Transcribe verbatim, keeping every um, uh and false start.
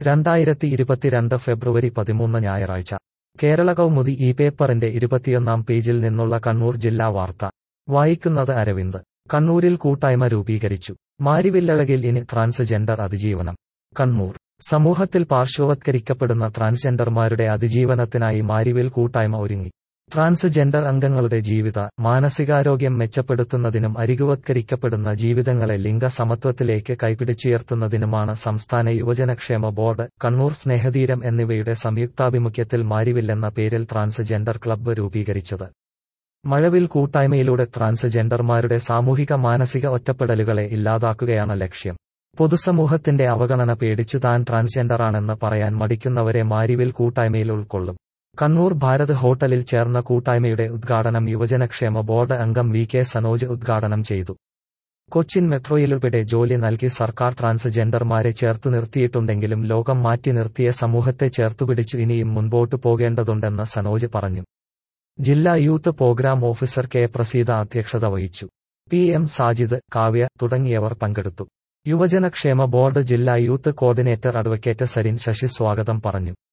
രണ്ടായിരത്തി ഇരുപത്തിരണ്ട് ഫെബ്രുവരി പതിമൂന്ന് ഞായറാഴ്ച കേരള കൗമുദി ഈ പേപ്പറിന്റെ ഇരുപത്തിയൊന്നാം പേജിൽ നിന്നുള്ള കണ്ണൂർ ജില്ലാ വാർത്ത വായിക്കുന്നത് അരവിന്ദ്. കണ്ണൂരിൽ കൂട്ടായ്മ രൂപീകരിച്ചു. മാരിവില്ലഴകിൽ ഇനി ട്രാൻസ്ജെൻഡർ അതിജീവനം. കണ്ണൂർ സമൂഹത്തിൽ പാർശ്വവത്കരിക്കപ്പെടുന്ന ട്രാൻസ്ജെൻഡർമാരുടെ അതിജീവനത്തിനായി മാരിവിൽ കൂട്ടായ്മ ഒരുങ്ങി. ട്രാൻസ്ജെൻഡർ അംഗങ്ങളുടെ ജീവിത മാനസികാരോഗ്യം മെച്ചപ്പെടുത്തുന്നതിനും അരികുവത്കരിക്കപ്പെടുന്ന ജീവിതങ്ങളെ ലിംഗ സമത്വത്തിലേക്ക് കൈപിടിച്ചുയർത്തുന്നതിനുമാണ് സംസ്ഥാന യുവജനക്ഷേമ ബോർഡ്, കണ്ണൂർ സ്നേഹതീരം എന്നിവയുടെ സംയുക്താഭിമുഖ്യത്തിൽ മാരിവിൽ എന്ന പേരിൽ ട്രാൻസ്ജെൻഡർ ക്ലബ്ബ് രൂപീകരിച്ചത്. മഴവിൽ കൂട്ടായ്മയിലൂടെ ട്രാൻസ്ജെൻഡർമാരുടെ സാമൂഹിക മാനസിക ഒറ്റപ്പെടലുകളെ ഇല്ലാതാക്കുകയാണ് ലക്ഷ്യം. പൊതുസമൂഹത്തിന്റെ അവഗണന പേടിച്ചു താൻ ട്രാൻസ്ജെൻഡറാണെന്ന് പറയാൻ മടിക്കുന്നവരെ മാരിവിൽ കൂട്ടായ്മയിൽ ഉൾക്കൊള്ളും. കണ്ണൂർ ഭാരത് ഹോട്ടലിൽ ചേർന്ന കൂട്ടായ്മയുടെ ഉദ്ഘാടനം യുവജനക്ഷേമ ബോർഡ് അംഗം വി കെ സനോജ് ഉദ്ഘാടനം ചെയ്തു. കൊച്ചിൻ മെട്രോയിലുൾപ്പെടെ ജോലി നൽകി സർക്കാർ ട്രാൻസ്ജെൻഡർമാരെ ചേർത്തു നിർത്തിയിട്ടുണ്ടെങ്കിലും ലോകം മാറ്റി നിർത്തിയ സമൂഹത്തെ ചേർത്തുപിടിച്ചു ഇനിയും മുൻപോട്ടു പോകേണ്ടതുണ്ടെന്ന് സനോജ് പറഞ്ഞു. ജില്ലാ youth programme officer K Praseetha അധ്യക്ഷത വഹിച്ചു. പി എം സാജിദ്, കാവ്യ തുടങ്ങിയവർ പങ്കെടുത്തു. യുവജനക്ഷേമ ബോർഡ് ജില്ലാ youth coordinator advocate Sarin Sasi സ്വാഗതം പറഞ്ഞു.